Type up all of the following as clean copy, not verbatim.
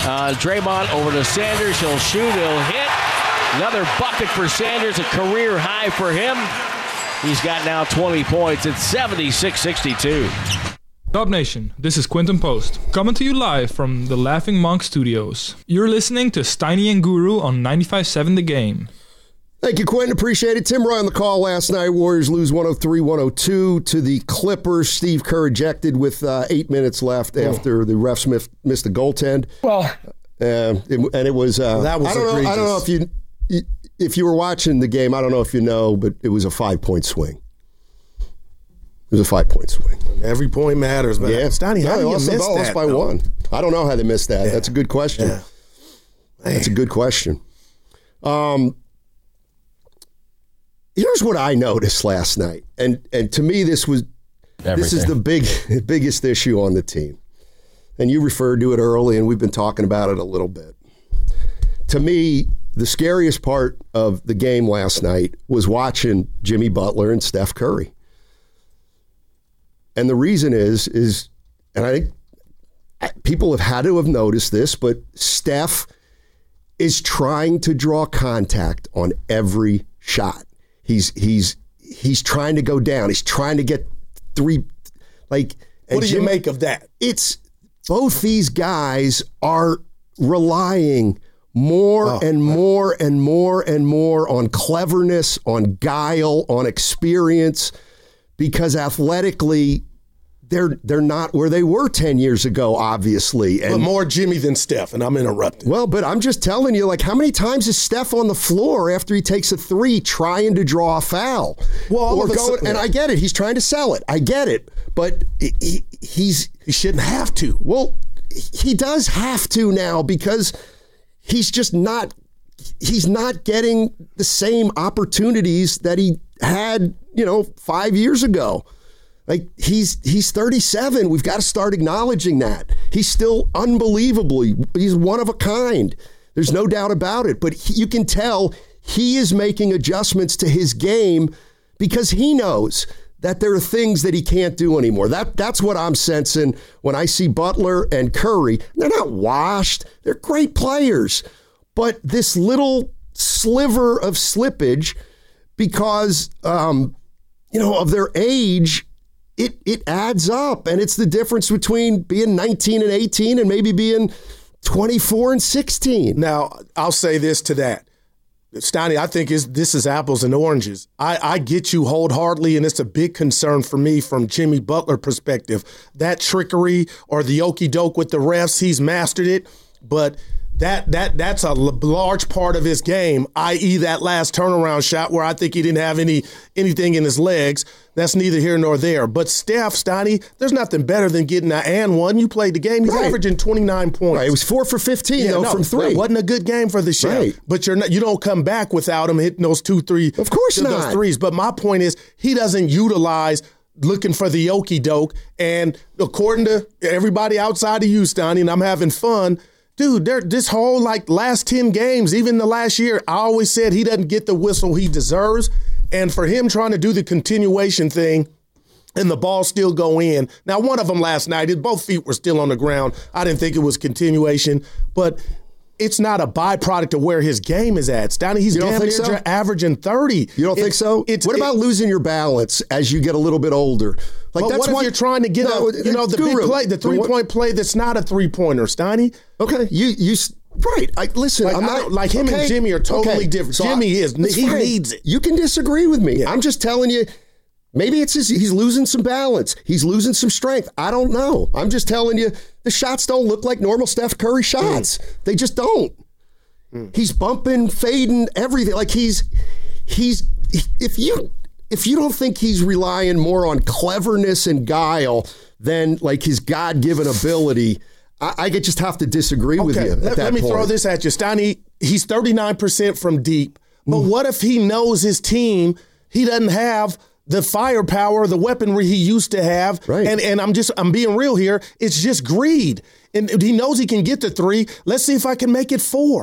Draymond over to Sanders. He'll shoot. He'll hit. Another bucket for Sanders, a career high for him. He's got now 20 points. It's 76-62. Dub Nation, this is Quinton Post, coming to you live from the Laughing Monk Studios. You're listening to Steiny and Guru on 95.7 The Game. Thank you, Quentin. Appreciate it. Tim Roy on the call last night. Warriors lose 103-102 to the Clippers. Steve Kerr ejected with 8 minutes left after the refs missed the goaltend. Well, and it was that was egregious. I don't know if you were watching the game. I don't know if you know, but it was a 5-point swing. It was a 5-point swing. Every point matters, man. Yeah. Steiny, how do you miss that? Lost by one. I don't know how they missed that. Yeah. That's a good question. Yeah. That's a good question. Here's what I noticed last night, and to me this is the biggest issue on the team. And you referred to it early, and we've been talking about it a little bit. To me, the scariest part of the game last night was watching Jimmy Butler and Steph Curry. And the reason is, and I think people have had to have noticed this, but Steph is trying to draw contact on every shot. He's trying to go down. He's trying to get three. What do you make of that? It's both these guys are relying more and more on cleverness, on guile, on experience. Because athletically, they're not where they were 10 years ago, obviously. But more Jimmy than Steph, and I'm interrupting. Well, but I'm just telling you, how many times is Steph on the floor after he takes a three trying to draw a foul? Well, and I get it. He's trying to sell it. I get it. But he shouldn't have to. Well, he does have to now because he's just not getting the same opportunities that he had 5 years ago. He's 37. We've got to start acknowledging that. He's still unbelievably, he's one of a kind. There's no doubt about it. But you can tell he is making adjustments to his game because he knows that there are things that he can't do anymore. That's what I'm sensing when I see Butler and Curry. They're not washed. They're great players. But this little sliver of slippage because of their age, it adds up, and it's the difference between being 19 and 18 and maybe being 24 and 16. Now, I'll say this to that. Steiny, I think this is apples and oranges. I get you wholeheartedly, and it's a big concern for me from Jimmy Butler perspective. That trickery or the okie-doke with the refs, he's mastered it, but that's a large part of his game, i.e. that last turnaround shot where I think he didn't have anything in his legs. That's neither here nor there. But Steph, Steiny, there's nothing better than getting an and one. You played the game. He's averaging 29 points. Right. It was 4 for 15 from three. It wasn't a good game for the Chef. Right. But you don't come back without him hitting those 2-3. Of course not. Those threes. But my point is he doesn't utilize looking for the okie-doke. And according to everybody outside of you, Steiny, and I'm having fun, dude, this whole last 10 games, even the last year, I always said he doesn't get the whistle he deserves. And for him trying to do the continuation thing and the ball still go in. Now, one of them last night, both feet were still on the ground. I didn't think it was continuation. But it's not a byproduct of where his game is at. Steiny, he's damn near averaging 30. You don't think so? What about losing your balance as you get a little bit older? But what if you're trying to get the big play, the three-point play that's not a three-pointer, Steiny? Okay, you right. Listen, I'm not him and Jimmy are totally different. So Jimmy needs it. You can disagree with me. Yeah. I'm just telling you. Maybe it's he's losing some balance. He's losing some strength. I don't know. I'm just telling you, the shots don't look like normal Steph Curry shots. They just don't. He's bumping, fading, everything. If you don't think he's relying more on cleverness and guile than his God-given ability, I just have to disagree with you. Let me throw this at you, Steiny. He's 39% from deep. But what if he knows his team? He doesn't have the firepower, the weaponry he used to have. Right. And I'm being real here. It's just greed. And he knows he can get to 3. Let's see if I can make it 4.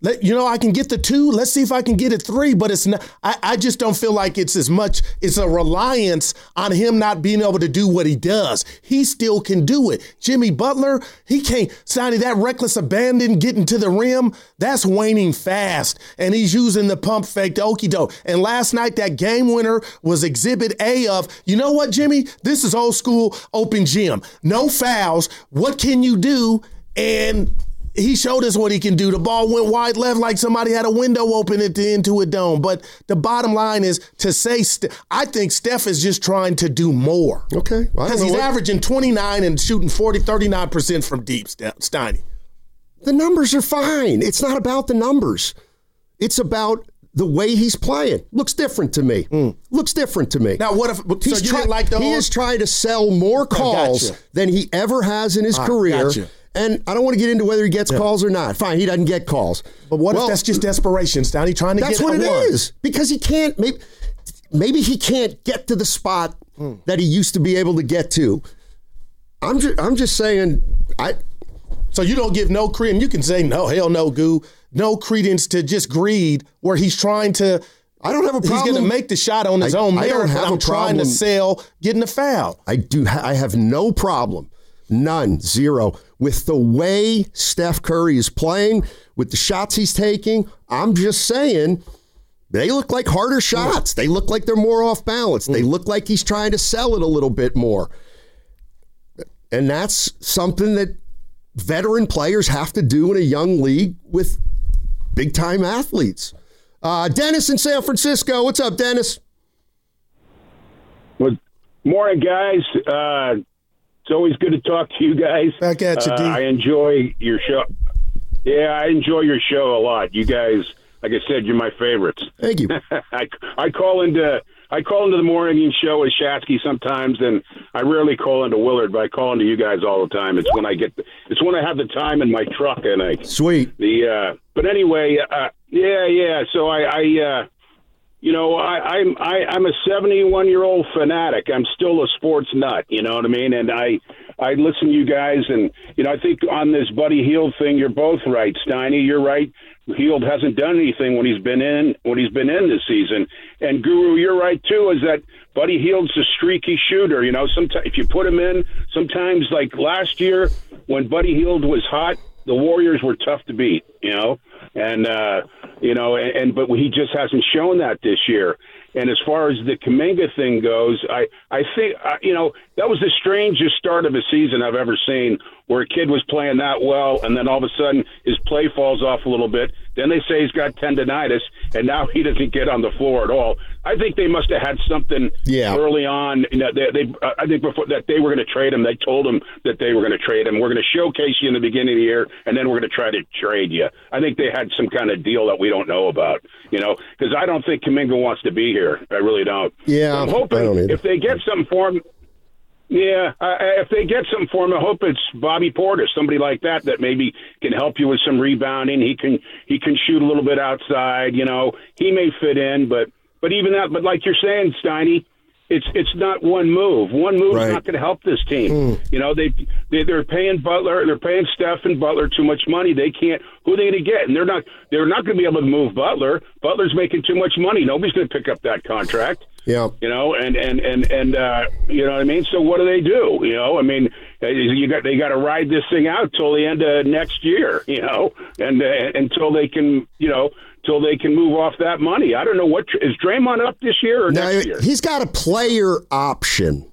I can get the 2. Let's see if I can get it 3. But it's not. I just don't feel like it's as much. It's a reliance on him not being able to do what he does. He still can do it. Jimmy Butler, he can't. Sonny, that reckless abandon getting to the rim, that's waning fast. And he's using the pump fake to okey-doke. And last night, that game winner was exhibit A of, you know what, Jimmy? This is old school open gym. No fouls. What can you do? And he showed us what he can do. The ball went wide left like somebody had a window open into a dome. But the bottom line is to say, I think Steph is just trying to do more. Okay. Because he's averaging 29 and shooting 39% from deep, Steiny. The numbers are fine. It's not about the numbers. It's about the way he's playing. Looks different to me. Looks different to me. Now, what if so you didn't like the He is trying to sell more calls than he ever has in his career. Gotcha. And I don't want to get into whether he gets calls or not. Fine, he doesn't get calls. But what if that's just desperation, Stoney, trying to get That's what it is. Because he can't, maybe he can't get to the spot that he used to be able to get to. I'm just saying, So you don't give no credence. You can say, no, hell no, Goo. No credence to just greed where he's trying to. I don't have a problem. He's going to make the shot on his own merit, but I'm trying to sell getting a foul. I have no problem. None, zero. With the way Steph Curry is playing, with the shots he's taking, I'm just saying they look like harder shots. They look like they're more off balance. They look like he's trying to sell it a little bit more. And that's something that veteran players have to do in a young league with big-time athletes. Dennis in San Francisco. What's up, Dennis? Good morning, guys. It's always good to talk to you guys. Back at you, D. I enjoy your show. Yeah, I enjoy your show a lot. You guys, like I said, you're my favorites. Thank you. I call into the morning show with Shatsky sometimes, and I rarely call into Willard, but I call into you guys all the time. It's when I have the time in my truck, and I sweet. But anyway, yeah. So I'm a 71-year-old fanatic. I'm still a sports nut. You know what I mean? And I listen to you guys, and I think on this Buddy Hield thing, you're both right, Steiny. You're right. Hield hasn't done anything when he's been in this season. And Guru, you're right too. Is that Buddy Hield's a streaky shooter? Sometimes if you put him in, sometimes like last year when Buddy Hield was hot, the Warriors were tough to beat. But he just hasn't shown that this year. And as far as the Kuminga thing goes, I think, that was the strangest start of a season I've ever seen, where a kid was playing that well, and then all of a sudden his play falls off a little bit. Then they say he's got tendonitis, and now he doesn't get on the floor at all. I think they must have had something early on. I think before that they were going to trade him. They told him that they were going to trade him. We're going to showcase you in the beginning of the year, and then we're going to try to trade you. I think they had some kind of deal that we don't know about, because I don't think Kuminga wants to be here. I really don't. Yeah, so I'm hoping if they get something for him. Yeah, if they get something for him, I hope it's Bobby Portis, somebody like that maybe can help you with some rebounding. He can shoot a little bit outside. He may fit in, but even that. But like you're saying, Steiny, it's not one move. One move is not going to help this team. They're paying Butler, they're paying Steph and Butler too much money. They can't. Who are they going to get? And they're not going to be able to move Butler. Butler's making too much money. Nobody's going to pick up that contract. Yeah. And you know what I mean? So what do? They got to ride this thing out till the end of next year, and until they can, till they can move off that money. I don't know is Draymond up this year or next year? He's got a player option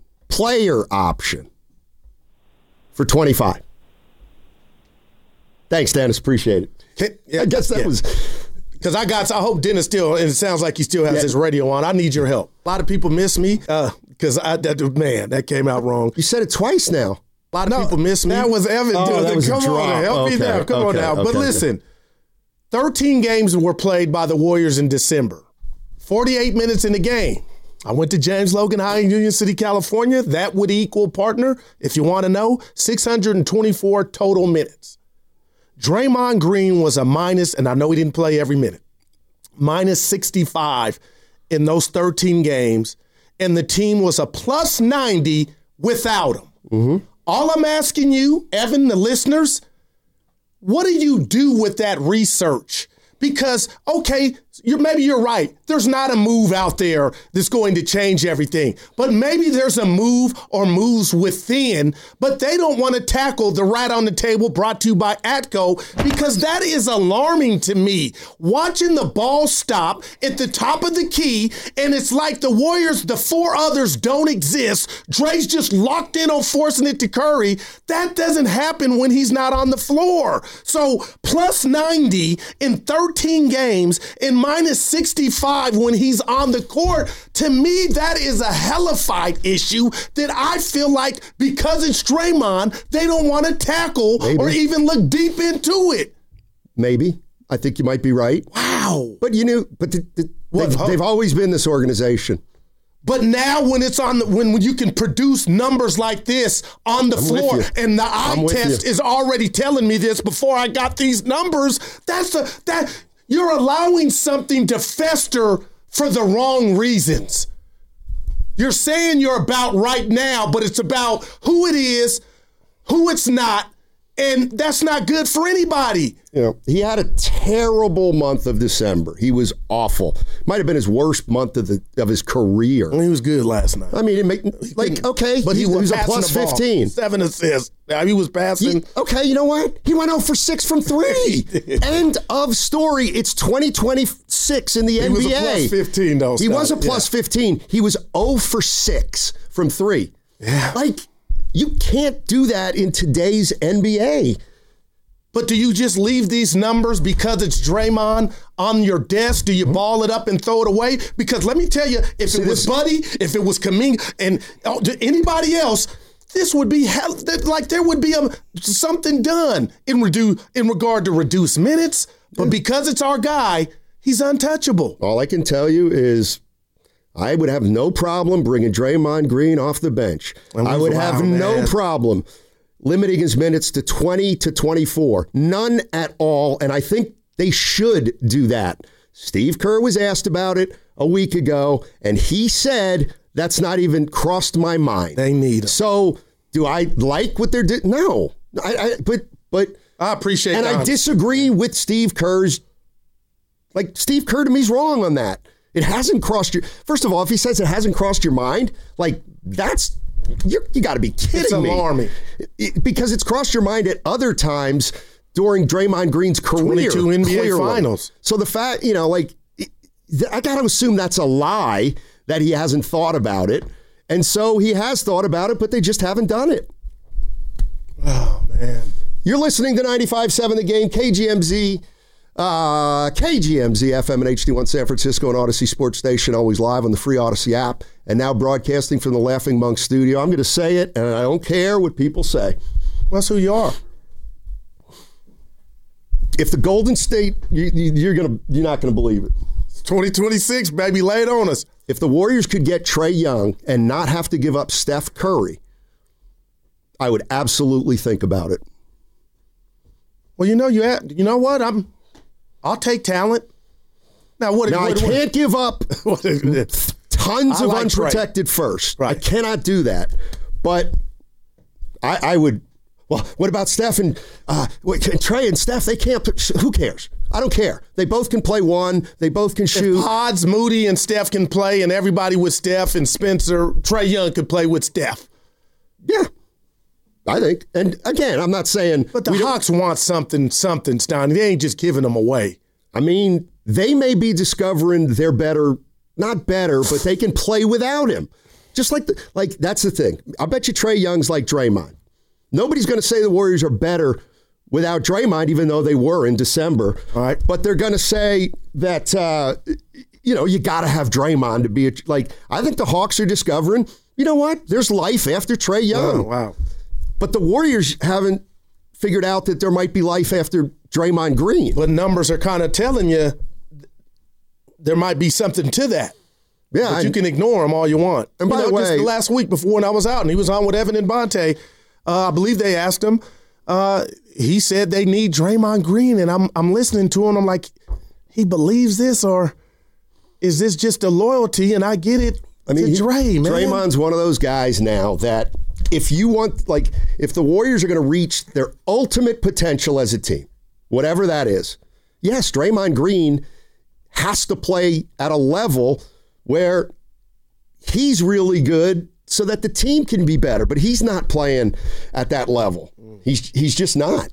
for 25. Thanks, Dennis. Appreciate it. I guess that was. Because I hope Dennis still, and it sounds like he still has his radio on. I need your help. A lot of people miss me because that came out wrong. You said it twice now. A lot of people miss me. That was Evan. Come on, help me now. Come on now. But listen, 13 games were played by the Warriors in December. 48 minutes in the game. I went to James Logan High in Union City, California. That would equal, partner, if you want to know, 624 total minutes. Draymond Green was a minus, and I know he didn't play every minute, minus 65 in those 13 games, and the team was a plus 90 without him. Mm-hmm. All I'm asking you, Evan, the listeners, what do you do with that research Because, okay, maybe you're right. There's not a move out there that's going to change everything. But maybe there's a move or moves within, but they don't want to tackle the rat on the table brought to you by Atco, because that is alarming to me. Watching the ball stop at the top of the key, and it's like the Warriors, the four others don't exist. Dre's just locked in on forcing it to Curry. That doesn't happen when he's not on the floor. So plus 90 in 13 games and minus 65 when he's on the court, to me, that is a hellified issue that I feel like because it's Draymond, they don't want to tackle or even look deep into it. Maybe. I think you might be right. Wow. But they've always been this organization. But now when it's when you can produce numbers like this on the floor, and the eye test is already telling me this before I got these numbers, that you're allowing something to fester for the wrong reasons. You're saying you're about right now, but it's about who it is, who it's not, and that's not good for anybody. You know, he had a terrible month of December. He was awful. Might have been his worst month of his career. He was good last night. I mean, but he was a plus 15. 7 assists. He was passing. Okay, you know what? He went 0 for 6 from 3. End of story. It's 2026 in the NBA. He was a plus 15, though. He was a plus 15. He was 0 for 6 from 3. Yeah. You can't do that in today's NBA. But do you just leave these numbers because it's Draymond on your desk? Do you ball it up and throw it away? Because let me tell you, if it was Buddy, if it was Kuminga, and anybody else, this would be there would be something done in regard to reduced minutes. But because it's our guy, he's untouchable. All I can tell you is I would have no problem bringing Draymond Green off the bench. I would have no problem limiting his minutes to 20 to 24. None at all. And I think they should do that. Steve Kerr was asked about it a week ago, and he said that's not even crossed my mind. They need him. So do I like what they're doing? No. But I appreciate that. And I disagree with Steve Kerr's. Steve Kerr to me is wrong on that. It hasn't crossed your... First of all, if he says it hasn't crossed your mind, that's... You got to be kidding me. It's alarming. Because it's crossed your mind at other times during Draymond Green's career. 22 NBA finals. So the fact, I got to assume that's a lie that he hasn't thought about it. And so he has thought about it, but they just haven't done it. Oh, man. You're listening to 95.7 The Game, KGMZ FM and HD1 San Francisco and Odyssey Sports Station, always live on the free Odyssey app, and now broadcasting from the Laughing Monk studio. I'm going to say it, and I don't care what people say. That's who you are. If the Golden State, you're not going to believe it. It's 2026, baby, lay it on us. If the Warriors could get Trae Young and not have to give up Steph Curry, I would absolutely think about it. Well, you know what? I'll take talent. Now, I can't give up tons of unprotected first. Right. I cannot do that. But I would. Well, what about Steph and Trae and Steph? They can't. Who cares? I don't care. They both can play one. They both can shoot. If Pods, Moody, and Steph can play, and everybody with Steph and Spencer, Trae Young could play with Steph. Yeah. I think. And again, I'm not saying... But the Hawks want something, Stoney. They ain't just giving them away. I mean, they may be discovering they're better, not better, but they can play without him. Just that's the thing. I bet you Trae Young's like Draymond. Nobody's going to say the Warriors are better without Draymond, even though they were in December. All right. But they're going to say that, you got to have Draymond to be I think the Hawks are discovering, you know what? There's life after Trae Young. Oh, wow. But the Warriors haven't figured out that there might be life after Draymond Green. But numbers are kind of telling you there might be something to that. Yeah. But you can ignore them all you want. And by the way, just last week before when I was out and he was on with Evan and Bonte, I believe they asked him, he said they need Draymond Green. And I'm listening to him. I'm like, he believes this, or is this just a loyalty? And I get it. Dre, man. Draymond's one of those guys now that if you want, if the Warriors are going to reach their ultimate potential as a team, whatever that is, yes, Draymond Green has to play at a level where he's really good so that the team can be better, but he's not playing at that level. He's just not.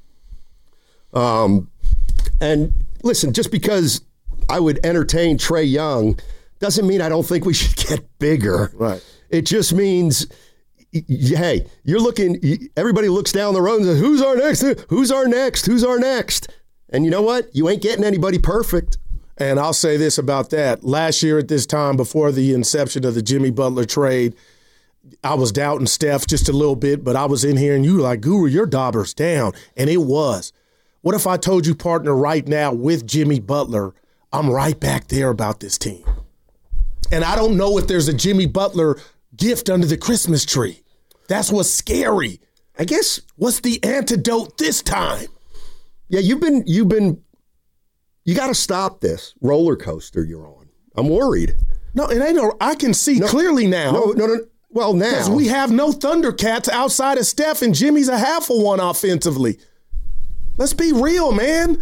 And listen, just because I would entertain Trae Young doesn't mean I don't think we should get bigger. Right. It just means, hey, you're looking, everybody looks down the road and says, who's our next? Who's our next? Who's our next? And you know what? You ain't getting anybody perfect. And I'll say this about that. Last year at this time, before the inception of the Jimmy Butler trade, I was doubting Steph just a little bit, but I was in here and you were like, Guru, your daughter's down. And it was. What if I told you, partner, right now with Jimmy Butler, I'm right back there about this team. And I don't know if there's a Jimmy Butler gift under the Christmas tree. That's what's scary. I guess. What's the antidote this time? Yeah, you got to stop this roller coaster you're on. I'm worried. No, it ain't I can see clearly now. No. Well, now. Because we have no Thundercats outside of Steph, and Jimmy's a half of one offensively. Let's be real, man.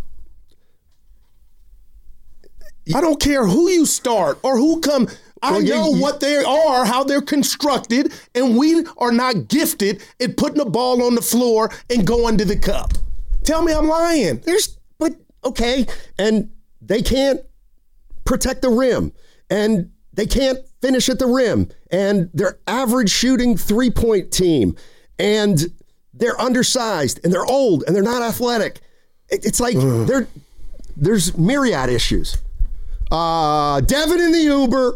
I don't care who you start or who come. I know what they are, how they're constructed, and we are not gifted at putting the ball on the floor and going to the cup. Tell me I'm lying. Okay, and they can't protect the rim, and they can't finish at the rim, and they're average shooting three-point team, and they're undersized, and they're old, and they're not athletic. It's like there's myriad issues. Devin in the Uber.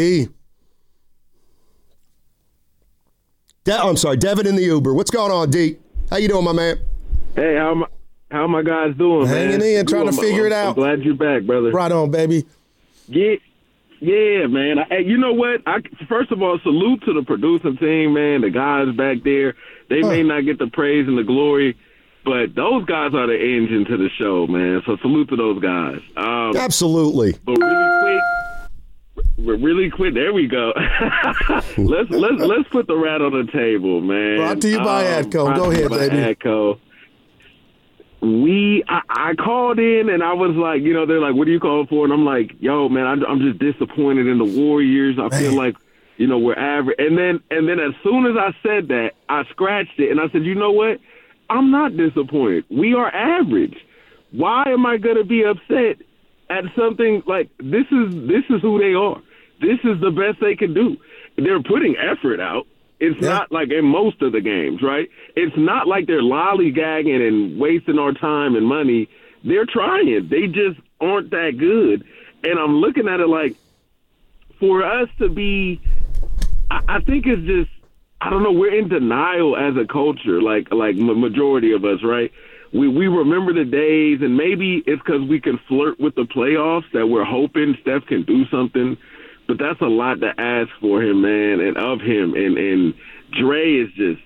I'm sorry, Devin in the Uber. What's going on, D? How you doing, my man? Hey, how my guys doing, Hanging man? in, trying to figure it out. I'm glad you're back, brother. Right on, baby. Yeah, man. You know what? First of all, salute to the producing team, man. The guys back there, they may not get the praise and the glory, but those guys are the engine to the show, man. So salute to those guys. Absolutely. But really quick, there we go. let's put the rat on the table, man. Brought to you by ADCO. Go ahead, baby. ADCO. I called in and I was like, they're like, what are you calling for? And I'm like, yo, man, I'm just disappointed in the Warriors. I feel like, we're average. And then as soon as I said that, I scratched it and I said, you know what? I'm not disappointed. We are average. Why am I going to be upset at something like this is who they are. This is the best they can do. They're putting effort out. It's not like in most of the games, right? It's not like they're lollygagging and wasting our time and money. They're trying. They just aren't that good. And I'm looking at it like, for us to be, I think it's just, I don't know, we're in denial as a culture, like majority of us, right? We remember the days, and maybe it's because we can flirt with the playoffs that we're hoping Steph can do something. But that's a lot to ask for him, man, and of him. And Dre is just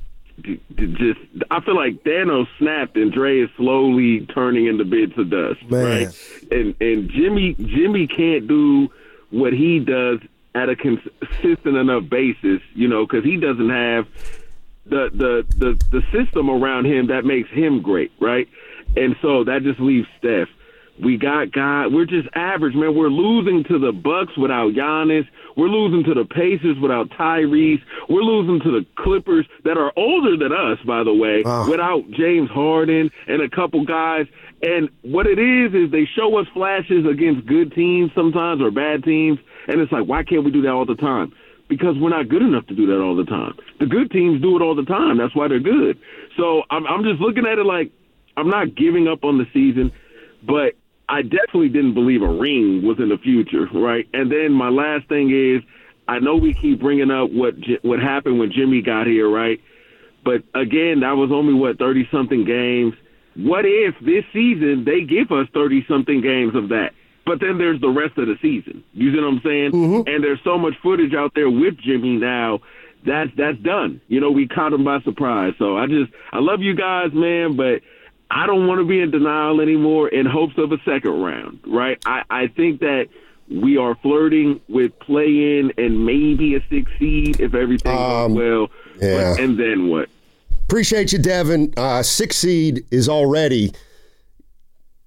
I feel like Thanos snapped and Dre is slowly turning into bits of dust, man. Right? And Jimmy can't do what he does at a consistent enough basis, because he doesn't have the system around him that makes him great, right? And so that just leaves Steph. We got guys. We're just average, man. We're losing to the Bucks without Giannis. We're losing to the Pacers without Tyrese. We're losing to the Clippers that are older than us, by the way, without James Harden and a couple guys. And what it is they show us flashes against good teams sometimes or bad teams, and it's like, why can't we do that all the time? Because we're not good enough to do that all the time. The good teams do it all the time. That's why they're good. So I'm just looking at it like I'm not giving up on the season, but I definitely didn't believe a ring was in the future, right? And then my last thing is, I know we keep bringing up what happened when Jimmy got here, right? But again, that was only 30-something games. What if this season they give us 30-something games of that? But then there's the rest of the season. You see what I'm saying? Mm-hmm. And there's so much footage out there with Jimmy now. That's done. We caught him by surprise. So I love you guys, man, but I don't want to be in denial anymore in hopes of a second round, right? I think that we are flirting with play-in and maybe a 6 seed if everything goes well. Yeah. And then what? Appreciate you, Devin. 6 seed is already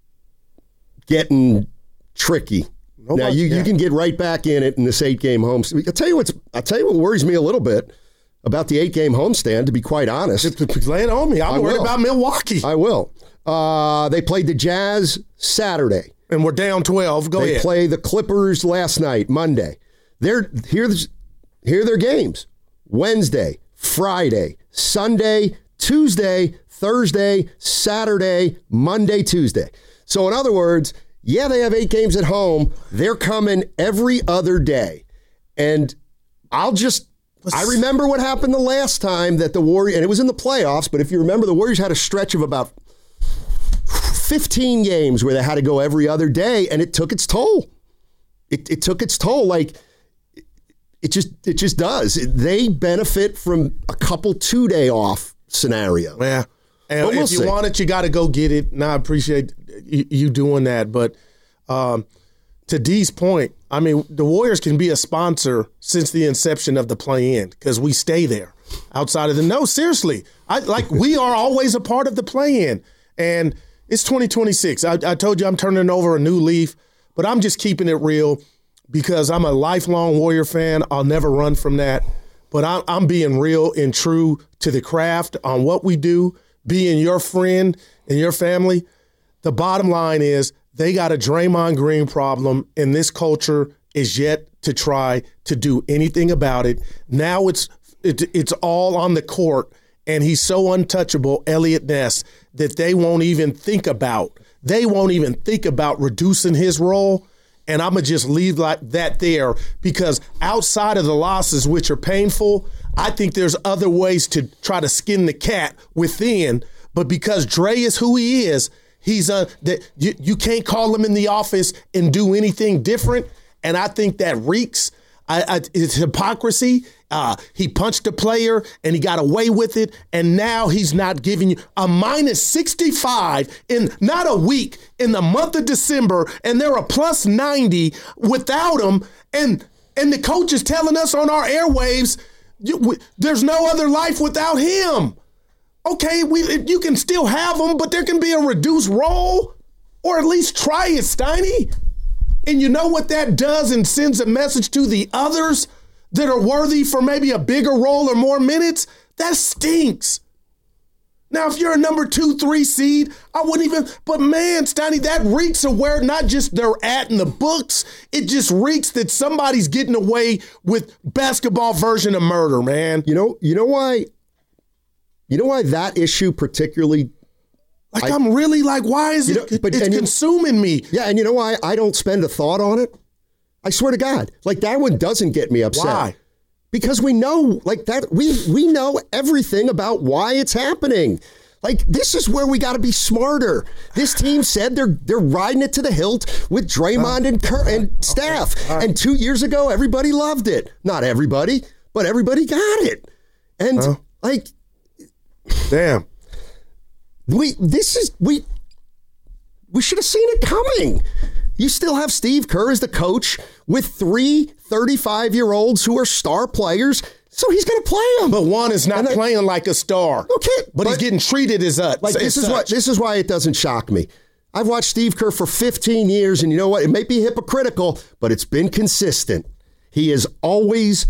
getting tricky. Now you can get right back in it in this 8-game home. I'll tell you what worries me a little bit about the 8-game homestand, to be quite honest. Lay it on me. I'm worried about Milwaukee. I will. They played the Jazz Saturday. And we're down 12. Go ahead. They play the Clippers last night, Monday. Here are their games. Wednesday, Friday, Sunday, Tuesday, Thursday, Saturday, Monday, Tuesday. So in other words, yeah, they have 8 games at home. They're coming every other day. And I remember what happened the last time that the Warriors, and it was in the playoffs, but if you remember, the Warriors had a stretch of about 15 games where they had to go every other day, and it took its toll. It took its toll. Like, it just does. They benefit from a couple 2-day off scenario. Yeah. And if you want it, you got to go get it. And I appreciate you doing that. But to D's point, I mean, the Warriors can be a sponsor since the inception of the play-in because we stay there outside of the – no, seriously. We are always a part of the play-in. And it's 2026. I told you I'm turning over a new leaf, but I'm just keeping it real because I'm a lifelong Warrior fan. I'll never run from that. But I'm being real and true to the craft on what we do, being your friend and your family. The bottom line is they got a Draymond Green problem, and this culture is yet to try to do anything about it. Now it's all on the court, and he's so untouchable, Elliot Ness, that they won't even think about. They won't even think about reducing his role. And I'm going to just leave like that there because outside of the losses, which are painful, I think there's other ways to try to skin the cat within. But because Dre is who he is, you can't call him in the office and do anything different. And I think that reeks. It's hypocrisy. He punched a player and he got away with it. And now he's not giving you a minus 65 in not a week in the month of December. And they're a plus 90 without him. And the coach is telling us on our airwaves, there's no other life without him. Okay, you can still have him, but there can be a reduced role, or at least try it, Steiny. And you know what that does and sends a message to the others that are worthy for maybe a bigger role or more minutes? That stinks. Now, if you're a number 2, 3 seed, I wouldn't even, but man, Steiny, that reeks of where not just they're at in the books, it just reeks that somebody's getting away with basketball version of murder, man. You know why that issue particularly I'm really like, why is it's consuming me? Yeah, and you know why I don't spend a thought on it? I swear to God. Like, that one doesn't get me upset. Why? Because we know, like, that we know everything about why it's happening. Like, this is where we got to be smarter. This team said they're riding it to the hilt with Draymond and Steph. Okay. Right. And 2 years ago, everybody loved it. Not everybody, but everybody got it. And, damn. We should have seen it coming. You still have Steve Kerr as the coach with 3 35-year-olds who are star players, so he's going to play them. But one is not playing like a star. Okay, but he's getting treated as a this is why it doesn't shock me. I've watched Steve Kerr for 15 years, and you know what? It may be hypocritical, but it's been consistent. He is always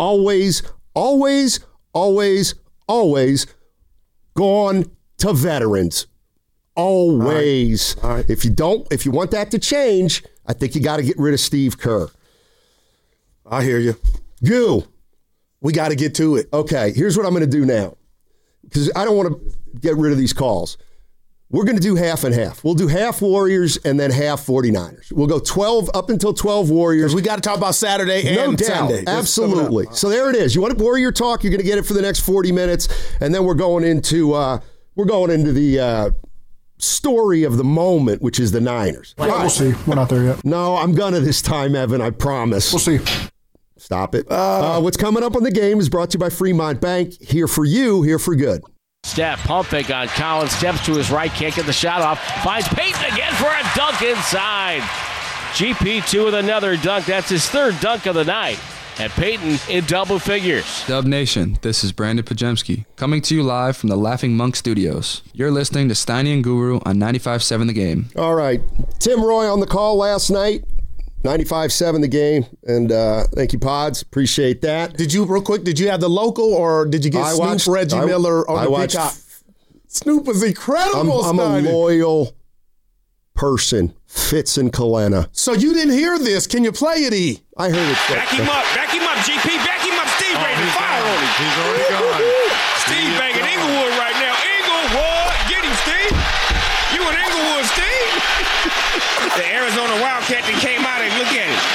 gone to veterans. Always. All right. If you want that to change, I think you got to get rid of Steve Kerr. I hear you. We got to get to it. Okay, here's what I'm going to do now. Because I don't want to get rid of these calls. We're going to do half and half. We'll do half Warriors and then half 49ers. We'll go 12 up until 12 Warriors. We got to talk about Saturday and Sunday. Absolutely. So there it is. You want Warrior talk? You're going to get it for the next 40 minutes, and then we're going into the story of the moment, which is the Niners. We'll see. We're not there yet. No, I'm gonna this time, Evan. I promise. We'll see. Stop it. What's coming up on the game is brought to you by Fremont Bank. Here for you, here for good. Steph pump fake on Collins. Steps to his right, can't get the shot off. Finds Payton again for a dunk inside. GP2 with another dunk. That's his third dunk of the night. and Peyton in double figures. Dub Nation, this is Brandon Pajemski, coming to you live from the Laughing Monk Studios. You're listening to Steiny and Guru on 95.7 The Game. All right. Tim Roy on the call last night. 95.7 The Game. And thank you, Pods. Appreciate that. Did you, real quick, did you have the local or did you get Reggie Miller on the Peacock? Snoop was incredible. I'm a loyal person. Fitz and Kalena. So you didn't hear this. Can you play it, E? I heard it. Back him up, GP. Back him up, Steve Bacon. Fire on him. He's already gone. Steve Bacon, Inglewood right now. Inglewood. Get him, Steve. You in Inglewood, Steve. The Arizona Wildcat that came out and look at it.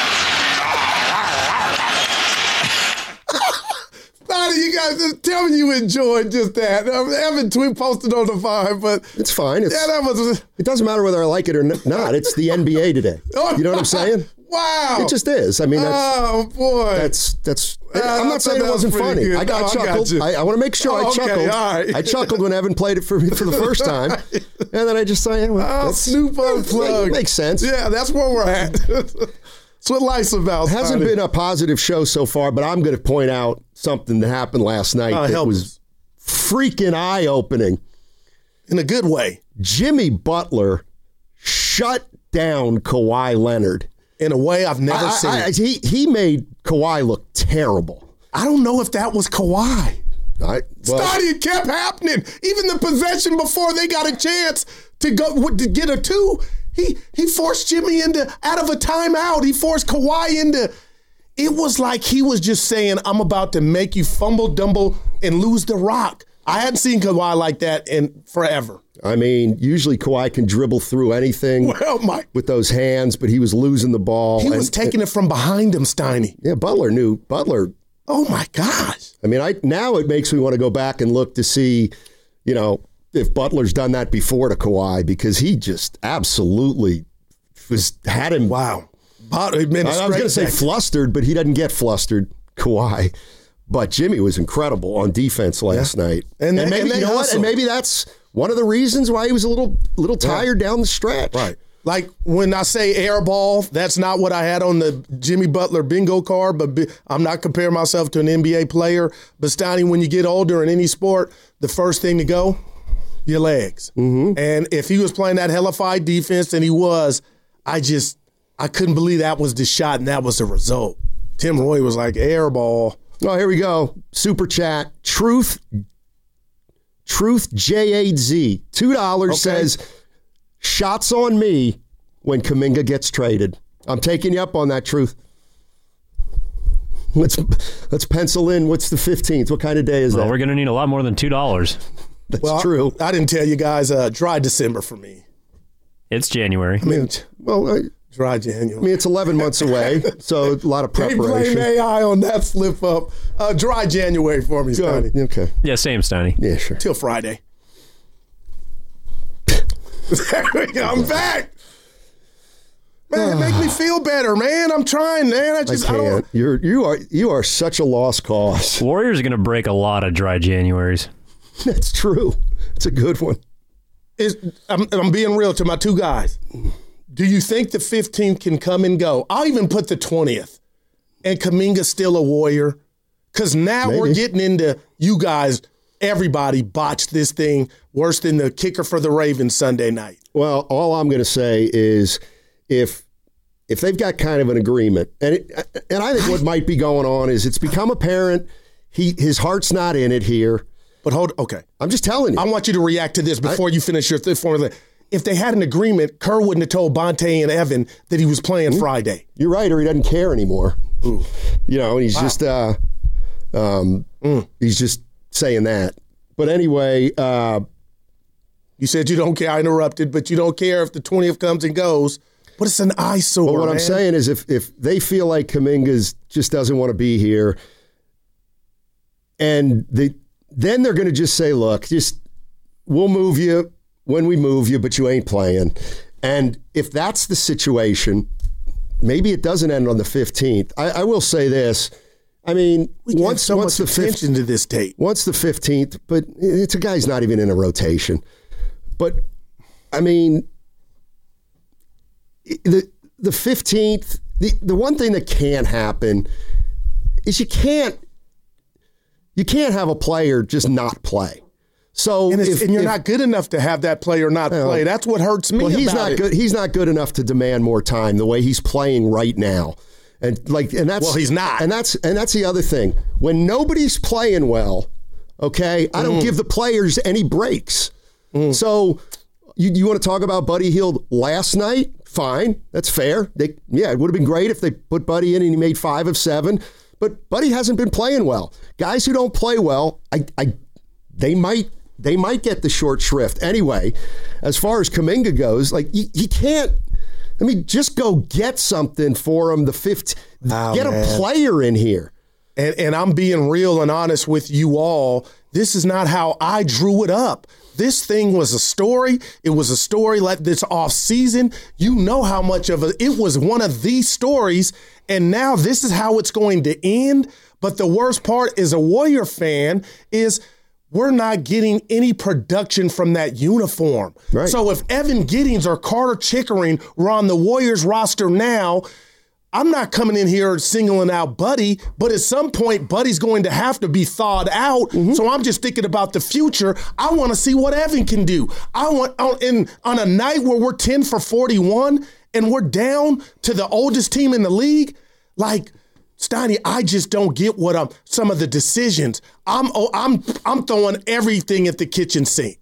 You guys just tell me you enjoyed just that. Evan tweet posted on the Vine, but it's fine. It doesn't matter whether I like it or not. It's the NBA today. You know what I'm saying? Wow. It just is. I mean, oh boy. That's. I'm not saying it wasn't funny. Good. I chuckled. I want to make sure I chuckled. Right. I chuckled when Evan played it for me for the first time, and then I just thought, Snoop Unplugged. Makes sense. Yeah, that's where we're at. That's what life's about. Hasn't been a positive show so far, but I'm going to point out something that happened last night that was freaking eye-opening. In a good way. Jimmy Butler shut down Kawhi Leonard. In a way I've never seen. He made Kawhi look terrible. I don't know if that was Kawhi. It kept happening. Even the possession before they got a chance to get a two, he forced Jimmy out of a timeout. He forced Kawhi into. It was like he was just saying, "I'm about to make you fumble, dumble, and lose the rock." I hadn't seen Kawhi like that in forever. I mean, usually Kawhi can dribble through anything with those hands, but he was losing the ball. He was taking it from behind him, Steiny. Yeah, Butler. Oh my gosh! I mean, now it makes me want to go back and look to see, if Butler's done that before to Kawhi, because he just absolutely had him. Wow. I was going to say flustered, but he doesn't get flustered, Kawhi. But Jimmy was incredible on defense last night. And maybe you know what? And maybe that's one of the reasons why he was a little tired down the stretch. Right. Like when I say air ball, that's not what I had on the Jimmy Butler bingo card, but I'm not comparing myself to an NBA player. But Steiny, when you get older in any sport, the first thing to go, your legs. Mm-hmm. And if he was playing that hellified defense, and he was, I couldn't believe that was the shot and that was the result. Tim Roy was like, air ball. Oh, here we go. Super chat. Truth JAZ. $2 says, shots on me when Kuminga gets traded. I'm taking you up on that, Truth. Let's pencil in. What's the 15th? What kind of day is that? Well, we're going to need a lot more than $2. That's true. I didn't tell you guys, dry December for me. It's January. I mean, dry January. I mean, it's 11 months away, so a lot of preparation. Blame AI on that slip up. Dry January for me, Steiny. Okay. Yeah, same, Steiny. Yeah, sure. Till Friday. There we go. I'm back. Man, make me feel better, man. I'm trying, man. I can't. You are such a lost cause. Warriors are going to break a lot of dry Januaries. That's true. It's a good one. I'm being real to my two guys. Do you think the 15th can come and go? I'll even put the 20th. And Kuminga's still a Warrior? Because now we're getting into you guys. Everybody botched this thing worse than the kicker for the Ravens Sunday night. Well, all I'm going to say is if they've got kind of an agreement, and I think what might be going on is it's become apparent his heart's not in it here. But okay. I'm just telling you. I want you to react to this before you finish your formula. If they had an agreement, Kerr wouldn't have told Bonte and Evan that he was playing Friday. You're right, or he doesn't care anymore. Ooh. And he's just he's just saying that. But anyway, you said you don't care. I interrupted, but you don't care if the 20th comes and goes. But it's an eyesore. Well, what I'm saying is if they feel like Kuminga just doesn't want to be here, and then they're going to just say, look, we'll move you when we move you, but you ain't playing. And if that's the situation, maybe it doesn't end on the 15th. I will say this. I mean, once the 15th to this date. Once the 15th, but it's a guy's not even in a rotation. But I mean, the 15th, the one thing that can't happen is you can't have a player just not play. So and you're not good enough to have that player not play. That's what hurts me. Well, he's about not it. good. He's not good enough to demand more time the way he's playing right now. And that's well, he's not. And that's the other thing. When nobody's playing well, okay, I don't give the players any breaks. So you want to talk about Buddy Hield last night? Fine, that's fair. It would have been great if they put Buddy in and he made 5 of 7. But Buddy hasn't been playing well. Guys who don't play well, they might get the short shrift. Anyway, as far as Kuminga goes, like he can't. I mean, just go get something for him. Get a player in here. And I'm being real and honest with you all. This is not how I drew it up. This thing was a story. It was a story like this off season. You know how much of it was one of these stories. And now this is how it's going to end. But the worst part as a Warrior fan is we're not getting any production from that uniform. Right. So if Evan Giddings or Carter Chickering were on the Warriors roster now, I'm not coming in here singling out Buddy, but at some point, Buddy's going to have to be thawed out. So I'm just thinking about the future. I want to see what Evan can do. I want on a night where we're 10 for 41 and we're down to the oldest team in the league, like Steiny, I just don't get some of the decisions. I'm throwing everything at the kitchen sink.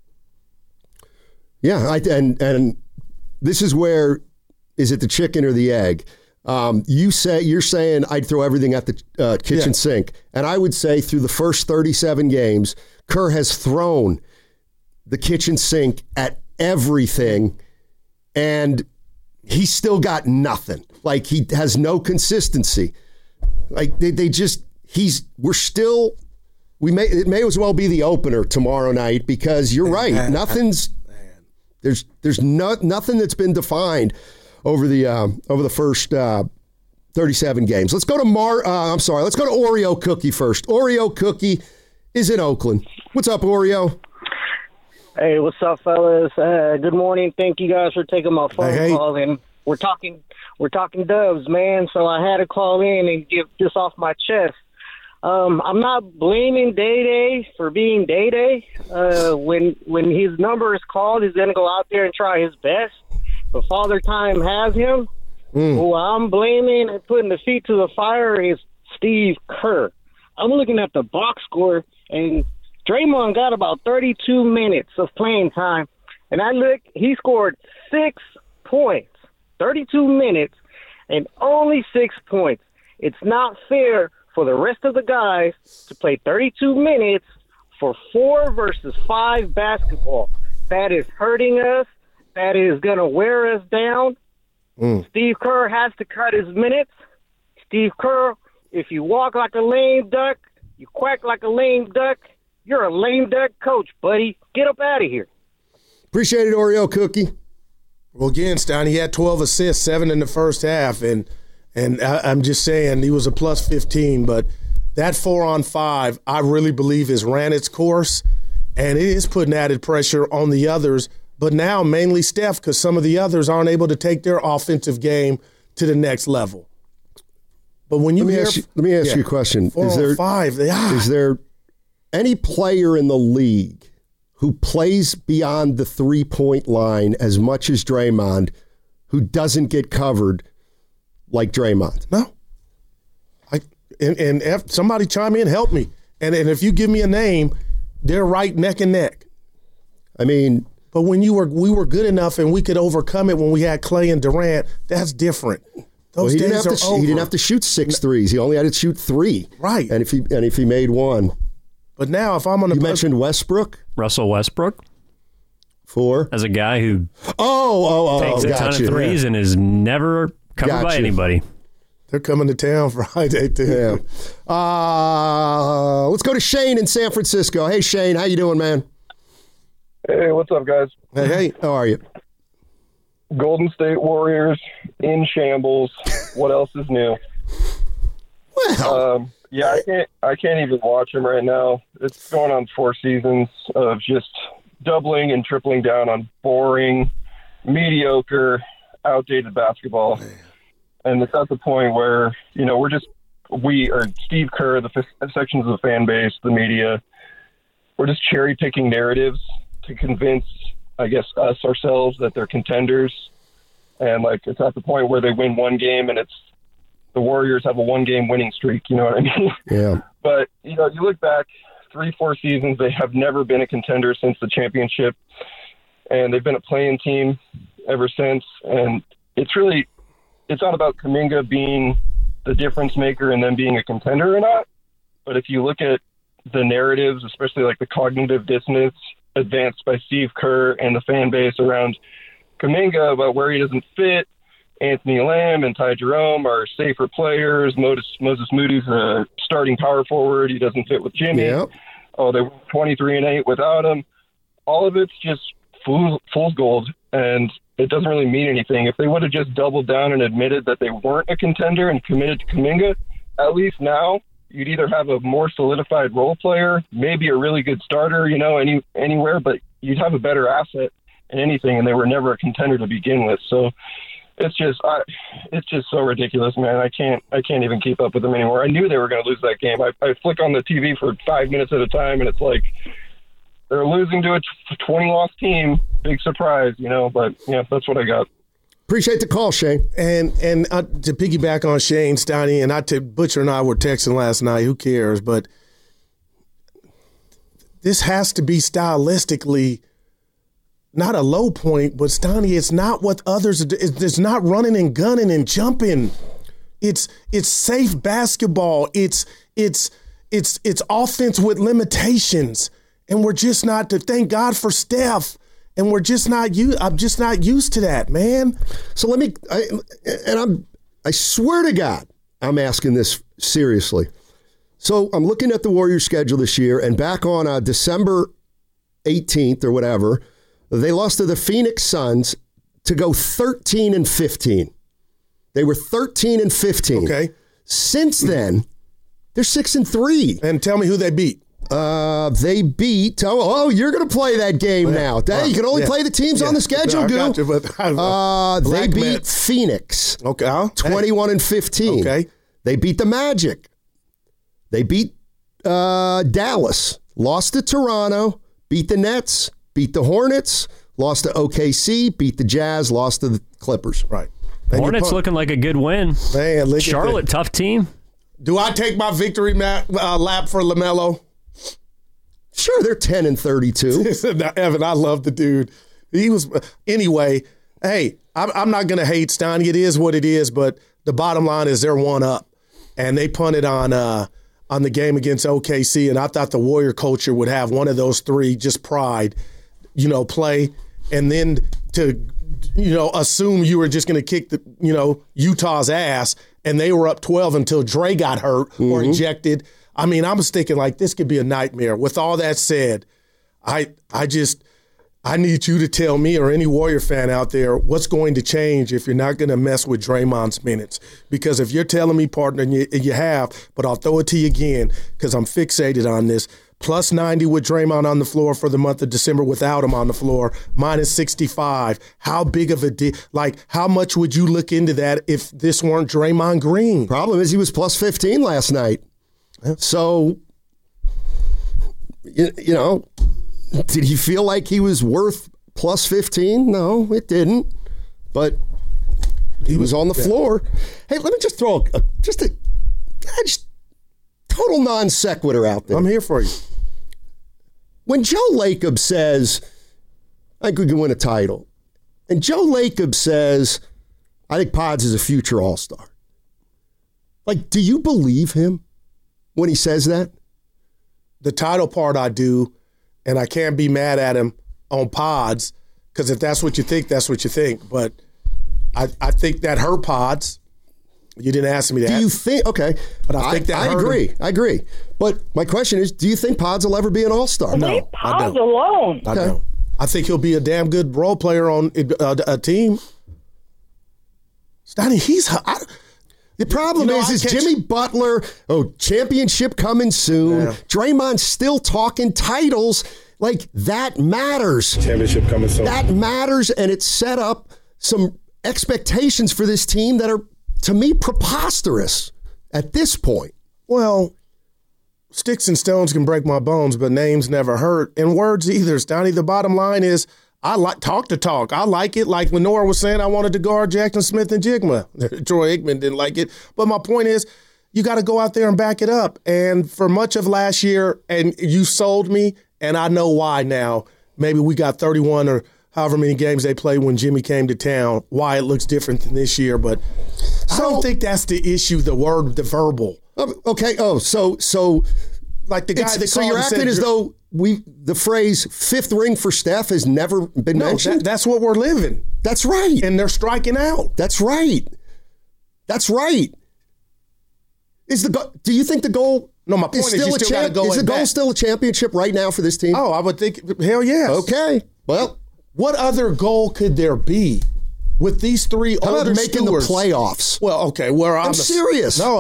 Yeah, and this is where, is it the chicken or the egg? You're saying I'd throw everything at the kitchen sink, and I would say through the first 37 games, Kerr has thrown the kitchen sink at everything, and he's still got nothing. Like, he has no consistency. Like it may as well be the opener tomorrow night, because you're right. There's nothing that's been defined over the first 37 games. Let's go to let's go to Oreo Cookie first. Oreo Cookie is in Oakland. What's up, Oreo? Hey, what's up, fellas? Good morning. Thank you guys for taking my phone call. And we're talking Dubs, man. So I had to call in and get this off my chest. I'm not blaming Day for being Day. When his number is called, he's gonna go out there and try his best. But Father Time has him. Who I'm blaming and putting the feet to the fire is Steve Kerr. I'm looking at the box score, and Draymond got about 32 minutes of playing time. And he scored 6 points, 32 minutes, and only 6 points. It's not fair for the rest of the guys to play 32 minutes for 4 versus 5 basketball. That is hurting us. That is going to wear us down. Steve Kerr has to cut his minutes. Steve Kerr, if you walk like a lame duck, you quack like a lame duck, you're a lame duck coach, buddy. Get up out of here. Appreciate it, Oreo Cookie. Well, again, Stein, he had 12 assists, 7 in the first half, and I'm just saying he was a plus 15, but that 4-on-5, I really believe, has ran its course, and it is putting added pressure on the others, but now mainly Steph, because some of the others aren't able to take their offensive game to the next level. But when you let me ask you a question. 4-on-5, is there any player in the league who plays beyond the 3-point line as much as Draymond who doesn't get covered like Draymond? No. And if somebody chime in, help me. And if you give me a name, they're right neck and neck. I mean, but when we were good enough and we could overcome it when we had Clay and Durant, that's different. Those days are over. He didn't have to shoot 6 threes. He only had to shoot 3. Right. And if he made 1. But now if I'm on the mentioned Westbrook? Russell Westbrook? As a guy who takes a ton of threes and is never covered by anybody. They're coming to town Friday, too. Yeah. Let's go to Shane in San Francisco. Hey, Shane, how you doing, man? Hey, what's up, guys? Hey, how are you? Golden State Warriors in shambles. What else is new? Well, I can't even watch them right now. It's going on 4 seasons of just doubling and tripling down on boring, mediocre, outdated basketball. And it's at the point where, we're Steve Kerr, the sections of the fan base, the media, we're just cherry picking narratives to convince, I guess, us ourselves that they're contenders. And like, it's at the point where they win one game and it's the Warriors have a 1-game winning streak. You know what I mean? Yeah. But, you know, you look back 3-4 seasons, they have never been a contender since the championship. And they've been a playing team ever since. And it's not about Kuminga being the difference maker and then being a contender or not. But if you look at the narratives, especially like the cognitive dissonance advanced by Steve Kerr and the fan base around Kuminga about where he doesn't fit, Anthony Lamb and Ty Jerome are safer players. Moses Moody's a starting power forward. He doesn't fit with Jimmy. Yep. Oh, they were 23-8 without him. All of it's just fool's gold, and it doesn't really mean anything. If they would have just doubled down and admitted that they weren't a contender and committed to Kuminga, at least now you'd either have a more solidified role player, maybe a really good starter, you know, anywhere, but you'd have a better asset in anything, and they were never a contender to begin with. So it's just so ridiculous, man. I can't even keep up with them anymore. I knew they were going to lose that game. I flick on the TV for 5 minutes at a time, and it's like they're losing to a 20-loss team. Big surprise, you know. But yeah, that's what I got. Appreciate the call, Shane. And to piggyback on Shane, Steiny, and Butcher and I were texting last night. Who cares? But this has to be stylistically not a low point, but Steiny, it's not what others. It's not running and gunning and jumping. It's safe basketball. It's offense with limitations, and we're just not. Thank God for Steph. And we're just not I'm just not used to that, man. So I swear to God, I'm asking this seriously. So I'm looking at the Warriors schedule this year, and back on December 18th or whatever, they lost to the Phoenix Suns to go 13-15. They were 13-15. Okay. Since then, they're 6-3. And tell me who they beat. They beat. You're going to play that game now. You can only play the teams on the schedule, Goo. They beat Phoenix. Okay. 21-15. Okay. They beat the Magic. They beat Dallas. Lost to Toronto. Beat the Nets. Beat the Hornets. Lost to OKC. Beat the Jazz. Lost to the Clippers. Right. Hornets looking like a good win. Man, Charlotte, tough team. Do I take my victory lap for LaMelo? Sure, they're 10-32. Evan, I love the dude. He was anyway. Hey, I'm not gonna hate Steiny. It is what it is. But the bottom line is they're one up, and they punted on the game against OKC. And I thought the Warrior culture would have one of those three, just pride, play, and then to assume you were just gonna kick the Utah's ass, and they were up 12 until Dre got hurt or ejected. I mean, I was thinking like this could be a nightmare. With all that said, I need you to tell me or any Warrior fan out there what's going to change if you're not going to mess with Draymond's minutes. Because if you're telling me, partner, and you have, but I'll throw it to you again because I'm fixated on this. Plus 90 with Draymond on the floor for the month of December without him on the floor. Minus 65. How big of a how much would you look into that if this weren't Draymond Green? Problem is he was plus 15 last night. So, did he feel like he was worth plus 15? No, it didn't. But he was on the floor. Hey, let me just throw just total non sequitur out there. I'm here for you. When Joe Lacob says, I think we can win a title, and Joe Lacob says, I think Pods is a future All-Star. Do you believe him when he says that? The title part I do, and I can't be mad at him on Pods, because if that's what you think, that's what you think. But I think that hurt Pods. You didn't ask me that. Do you think? Okay, but I think that I agree. I agree. But my question is, do you think Pods will ever be an All-Star? No, leave Pods alone. I don't. I think he'll be a damn good role player on a team. Steiny, the problem is Jimmy Butler, championship coming soon. Yeah. Draymond's still talking titles. That matters. Championship coming soon. That matters, and it set up some expectations for this team that are, to me, preposterous. at this point. Well, sticks and stones can break my bones, but names never hurt. And words either, Stoney. The bottom line is I like talk to talk. I like it. Like Lenore was saying, I wanted to guard Jackson Smith and Jigma. Troy Aikman didn't like it. But my point is, you got to go out there and back it up. And for much of last year, and you sold me, and I know why now. Maybe we got 31 or however many games they played when Jimmy came to town, why it looks different than this year. But I don't think that's the issue, the verbal. Okay. Oh, so like the guy that so you're acting as though the phrase fifth ring for Steph has never been mentioned? That's what we're living. That's right. And they're striking out. That's right. That's right. Do you think the goal? No, my point is you still got to go. Is the goal still a championship right now for this team? Oh, I would think, hell yes. Okay. Well, what other goal could there be with these three how older about making stewards? The playoffs? Well, okay. Well, I'm serious. No,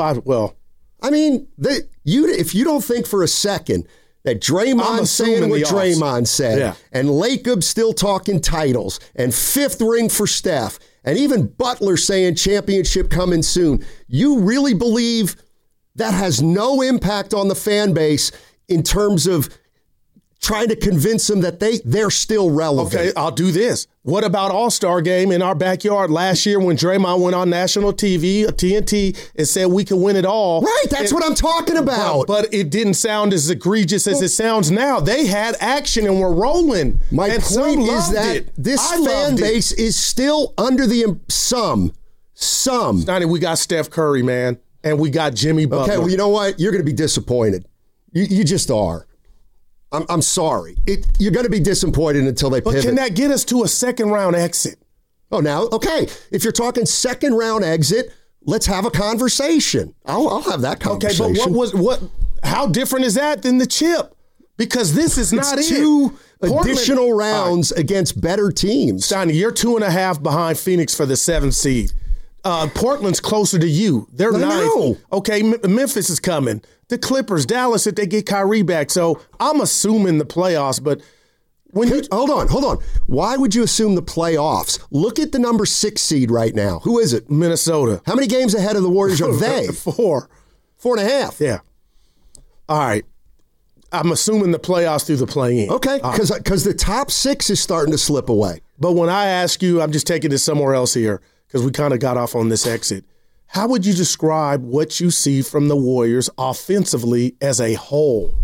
I mean, if you don't think for a second that Draymond's saying what Draymond said, and Lacob still talking titles, and fifth ring for Steph, and even Butler saying championship coming soon, you really believe that has no impact on the fan base in terms of trying to convince them that they're still relevant? Okay, I'll do this. What about All-Star Game in our backyard last year when Draymond went on national TV, TNT, and said we could win it all? Right, that's what I'm talking about. But it didn't sound as egregious as it sounds now. They had action and were rolling. My point is that this fan base is still under the some. Stoney, we got Steph Curry, man, and we got Jimmy Butler. Okay, well, you know what? You're going to be disappointed. You just are. I'm sorry. You're going to be disappointed until they pivot. But can that get us to a second round exit? Oh, now, okay. If you're talking second round exit, let's have a conversation. I'll have that conversation. Okay, but how different is that than the chip? Because this is not it. Two additional rounds against better teams. Steiny, you're 2.5 behind Phoenix for the 7th seed. Portland's closer to you. They're 9th. Okay, Memphis is coming. The Clippers, Dallas, if they get Kyrie back. So I'm assuming the playoffs, but when you hold on. Why would you assume the playoffs? Look at the number 6 seed right now. Who is it? Minnesota. How many games ahead of the Warriors are they? 4. 4.5. Yeah. All right. I'm assuming the playoffs through the play-in. Okay, because the top 6 is starting to slip away. But when I ask you, I'm just taking this somewhere else here because we kind of got off on this exit. How would you describe what you see from the Warriors offensively as a whole?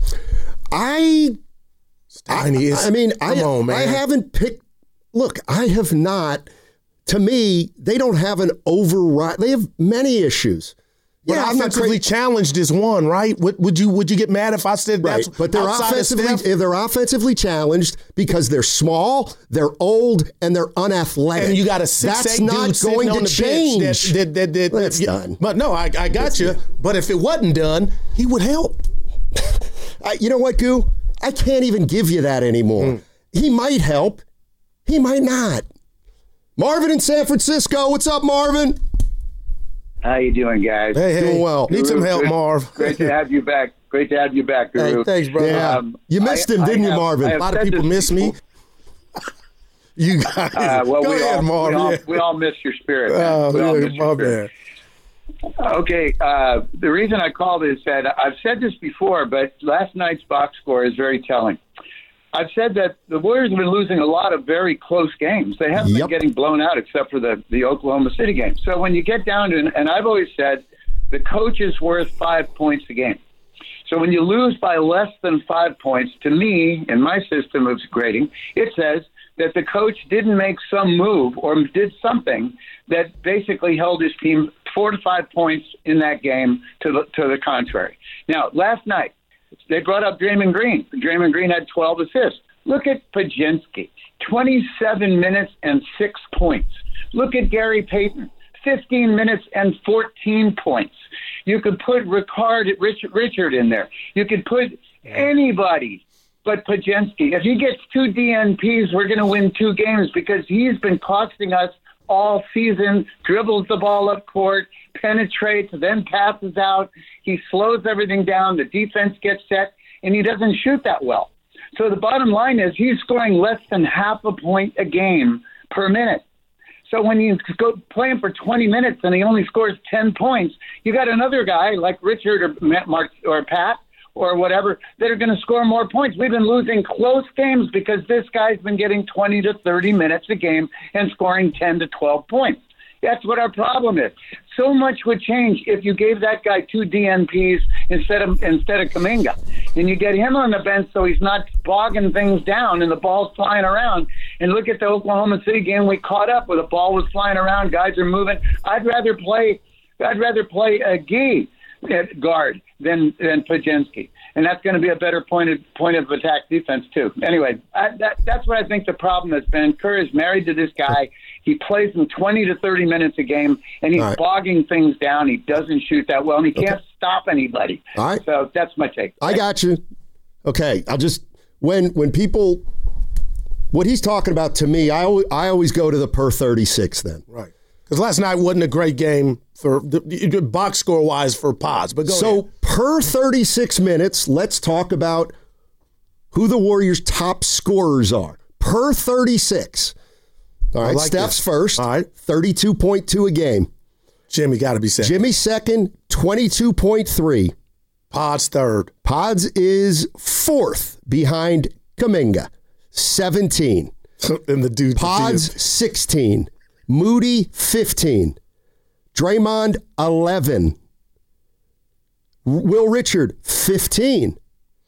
I haven't picked. Look, I have not. To me, they don't have an override. They have many issues. Yeah, offensively challenged is one, right? Would you get mad if I said right. That's but they're offensively challenged because they're small, they're old, and they're unathletic. And you got a 6'8" That's not going to change. That's done. But no, I got you. But if it wasn't done, he would help. You know what, Goo? I can't even give you that anymore. He might help. He might not. Marvin in San Francisco. What's up, Marvin? How you doing, guys? Hey. Doing well. Need some help, Marv. Great to have you back. Guru. Hey, thanks, brother. Yeah. You missed him, didn't you, Marvin? A lot of people miss me. You guys. Go ahead, Marv. We all miss your spirit. Okay. The reason I called is that I've said this before, but last night's box score is very telling. I've said that the Warriors have been losing a lot of very close games. They haven't been getting blown out except for the Oklahoma City game. So when you get down to, and I've always said, the coach is worth 5 points a game. So when you lose by less than 5 points, to me, in my system of grading, it says that the coach didn't make some move or did something that basically held his team 4 to 5 points in that game to the contrary. Now, last night, they brought up Draymond Green. Draymond Green had 12 assists. Look at Pajinski, 27 minutes and 6 points. Look at Gary Payton, 15 minutes and 14 points. You could put Richard in there. You could put anybody but Pajinski. If he gets 2 DNPs, we're going to win 2 games because he's been costing us all season, dribbles the ball up court, penetrates, then passes out. He slows everything down. The defense gets set, and he doesn't shoot that well. So the bottom line is he's scoring less than half a point a game per minute. So when you go play him for 20 minutes and he only scores 10 points, you got another guy like Richard or Mark or Pat or whatever that are going to score more points. We've been losing close games because this guy's been getting 20 to 30 minutes a game and scoring 10 to 12 points. That's what our problem is. So much would change if you gave that guy 2 DNPs instead of Kuminga. And you get him on the bench so he's not bogging things down and the ball's flying around. And look at the Oklahoma City game we caught up where the ball was flying around, guys are moving. I'd rather play a Gee at guard than Podziemski. And that's going to be a better point of attack defense too. Anyway, that's what I think the problem has been. Kerr is married to this guy. He plays him 20 to 30 minutes a game, and he's bogging things down. He doesn't shoot that well, and he can't stop anybody. All right. So that's my take. I got you. Okay, I'll just when people what he's talking about to me, I always go to the per 36 then. Right. Because last night wasn't a great game for box score wise for Pods. But go ahead. Per 36 minutes, let's talk about who the Warriors' top scorers are. Per 36. All right, like Steph's first. All right. 32.2 a game. Jimmy got to be second. Jimmy second, 22.3. Pods third. Pods is fourth behind Kuminga, 17. And the dude. Pods 16. Moody 15. Draymond 11. Will Richard 15.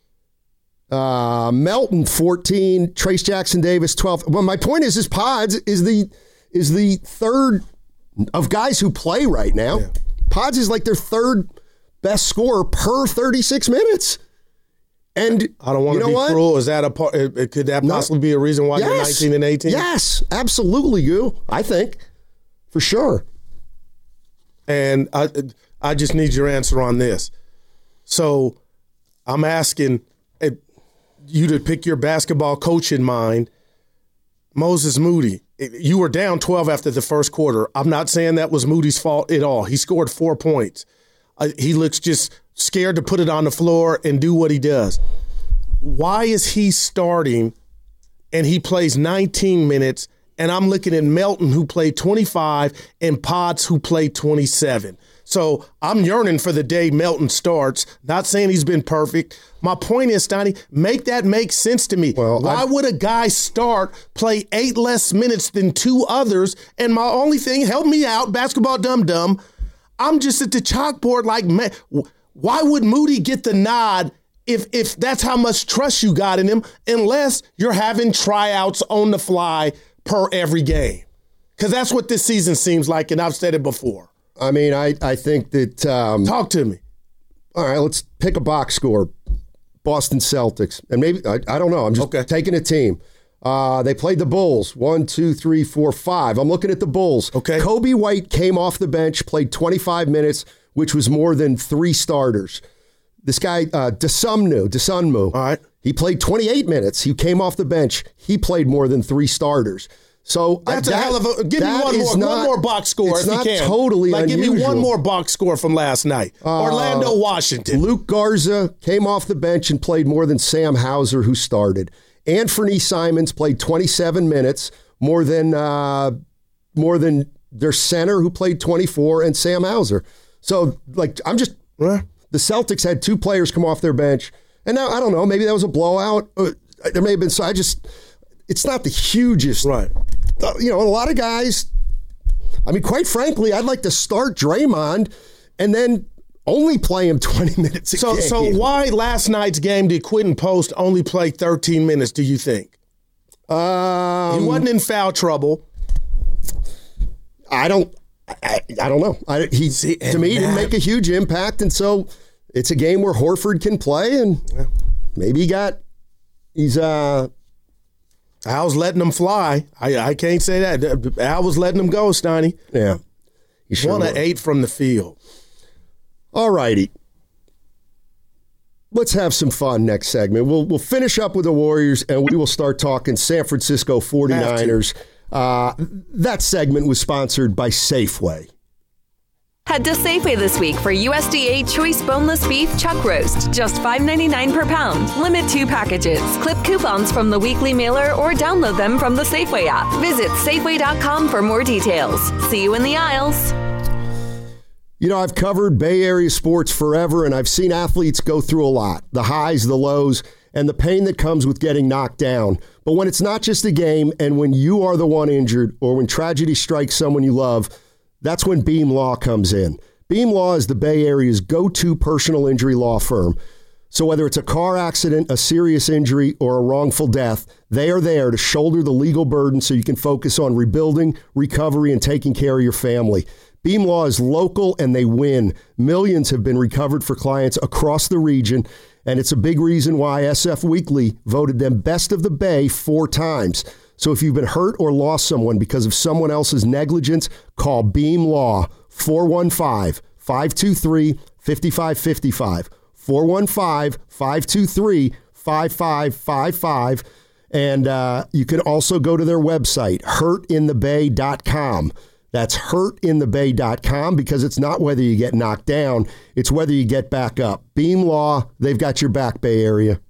Melton 14. Trace Jackson Davis 12. Well, my point is Pods is the third of guys who play right now. Yeah. Pods is like their third best scorer per 36 minutes. And I don't want to be cruel. Is that a part? Could that possibly be a reason why you're 19 and 18? Yes, absolutely, I think. For sure. And I just need your answer on this. So I'm asking you to pick your basketball coach in mind. Moses Moody, you were down 12 after the first quarter. I'm not saying that was Moody's fault at all. He scored 4 points. He looks just scared to put it on the floor and do what he does. Why is he starting and he plays 19 minutes and I'm looking at Melton who played 25 and Pods who played 27? So I'm yearning for the day Melton starts. Not saying he's been perfect. My point is, Steiny, make that make sense to me. Well, why would a guy play 8 less minutes than 2 others? And my only thing, help me out, basketball dum-dum, I'm just at the chalkboard like, man, why would Moody get the nod if that's how much trust you got in him, unless you're having tryouts on the fly per every game? Because that's what this season seems like, and I've said it before. I mean, I think that... Talk to me. All right, let's pick a box score. Boston Celtics. And maybe, I don't know, I'm just taking a team. They played the Bulls. 1, 2, 3, 4, 5. I'm looking at the Bulls. Okay. Kobe White came off the bench, played 25 minutes, which was more than 3 starters. This guy, Dosunmu. All right. He played 28 minutes. He came off the bench. He played more than 3 starters. So that's a hell of a. Give me one more box score if you can. It's not totally unusual. Give me one more box score from last night. Orlando, Washington. Luke Garza came off the bench and played more than Sam Hauser, who started. Anthony Simons played 27 minutes, more than their center, who played 24, and Sam Hauser. So, the Celtics had 2 players come off their bench, and now I don't know. Maybe that was a blowout. There may have been. So it's not the hugest, right? A lot of guys. I mean, quite frankly, I'd like to start Draymond and then only play him 20 minutes a game. So why last night's game did Quentin Post only play 13 minutes, do you think? He wasn't in foul trouble. I don't know. To me, he didn't make a huge impact, and so it's a game where Horford can play, and maybe he's Al's letting them fly. I can't say that. Al was letting them go, Steiny. Yeah. He sure 1 of 8 from the field. All righty. Let's have some fun next segment. We'll finish up with the Warriors, and we will start talking San Francisco 49ers. That segment was sponsored by Safeway. Head to Safeway this week for USDA Choice Boneless Beef Chuck Roast, just $5.99 per pound. Limit 2 packages. Clip coupons from the weekly mailer or download them from the Safeway app. Visit Safeway.com for more details. See you in the aisles. You know, I've covered Bay Area sports forever, and I've seen athletes go through a lot. The highs, the lows, and the pain that comes with getting knocked down. But when it's not just a game, and when you are the one injured, or when tragedy strikes someone you love, that's when Beam Law comes in. Beam Law is the Bay Area's go-to personal injury law firm. So whether it's a car accident, a serious injury, or a wrongful death, they are there to shoulder the legal burden so you can focus on rebuilding, recovery, and taking care of your family. Beam Law is local and they win. Millions have been recovered for clients across the region, and it's a big reason why SF Weekly voted them Best of the Bay 4 times. So if you've been hurt or lost someone because of someone else's negligence, call Beam Law, 415-523-5555, 415-523-5555, and you can also go to their website, hurtinthebay.com. That's hurtinthebay.com, because it's not whether you get knocked down, it's whether you get back up. Beam Law, they've got your back, Bay Area.